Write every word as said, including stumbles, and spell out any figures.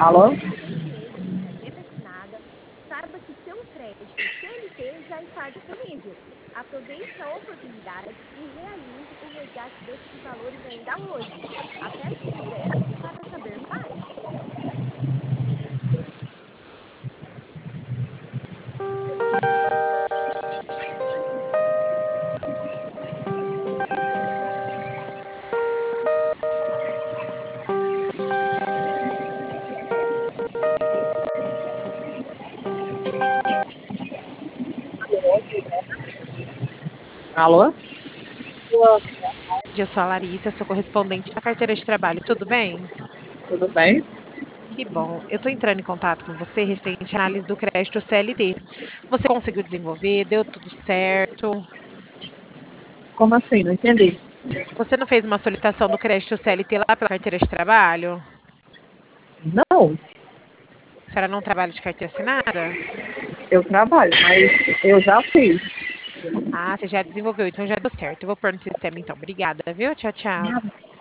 Alô? seis meses de carteira assinada, saiba que seu crédito C L T já está disponível. Aproveite a oportunidade e realize o resgate desses valores ainda hoje. Aperte o zero para saber mais. Alô? Eu sou a Larissa, sou correspondente da carteira de trabalho, tudo bem? Tudo bem? Que bom. Eu estou entrando em contato com você referente à análise do crédito C L T. Você conseguiu desenvolver? Deu tudo certo? Como assim? Não entendi. Você não fez uma solicitação do crédito C L T lá pela carteira de trabalho? Não, A senhora não trabalha de carteira assinada? eu trabalho, mas eu já fiz. Ah, você já desenvolveu, então já deu certo. Eu vou pôr no sistema então. Obrigada, viu? Tchau, tchau.